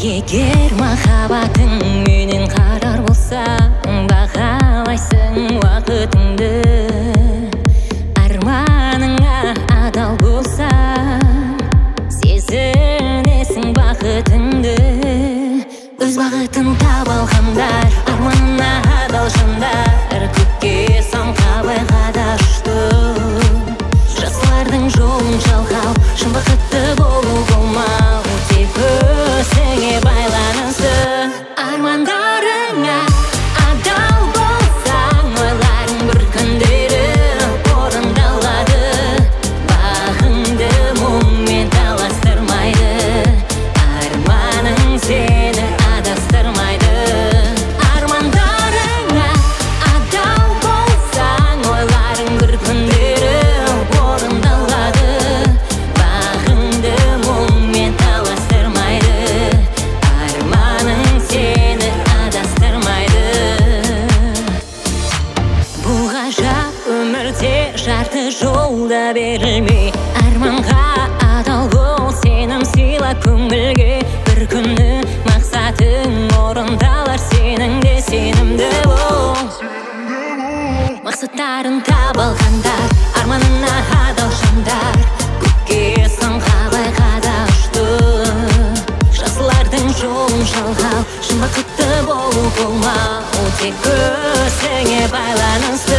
Егер махаббатың менен қарар болсаң, бағалайсың уақытыңды. Арманыңа адал болсаң, сезінесің бақытыңды. Өз бағытын таба алғандар, арманына адал жандар, көкке самғап айға ұшты. Жастардың жолын жалғау, шын бақытты болу болмау, тек өзіңе байланысты. Армандарыңа адал болсаң, ойларың бір күндері орындалады. Бағыңды мұңмен таластырмайды, арманың сені адастырмайды. Армандарыңа адал болсаң, ойларың бір күндері орындалады. Бағыңды мұңмен таластырмайды, арманың сені адастырмайды. Бұл ғажап өмірде жарты жолда берілмей, арманға адал бол, сенім сыйла көңілге. Бір күні мақсатың орындалар, сенің де сенімді бол. Мақсаттарын таба алғандар, арманына адал жандар, көкке самғап айға ұшты. Жасылардың жолын жалғау, шын бақытты болу болмау, тек өзіңе байланысты.